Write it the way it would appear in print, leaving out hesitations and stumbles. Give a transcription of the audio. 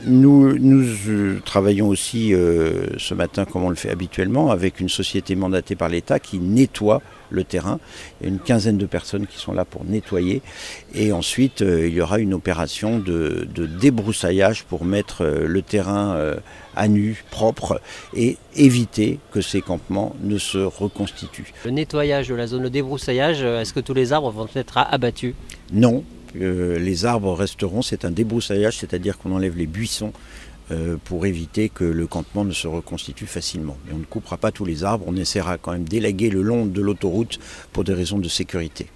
Nous travaillons aussi ce matin, comme on le fait habituellement, avec une société mandatée par l'État qui nettoie le terrain. Il y a une quinzaine de personnes qui sont là pour nettoyer. Et ensuite, il y aura une opération de débroussaillage pour mettre le terrain à nu, propre, et éviter que ces campements ne se reconstituent. Le nettoyage de la zone, le débroussaillage, est-ce que tous les arbres vont être abattus ? Non. Les arbres resteront, c'est un débroussaillage, c'est-à-dire qu'on enlève les buissons pour éviter que le campement ne se reconstitue facilement. Mais on ne coupera pas tous les arbres, on essaiera quand même d'élaguer le long de l'autoroute pour des raisons de sécurité.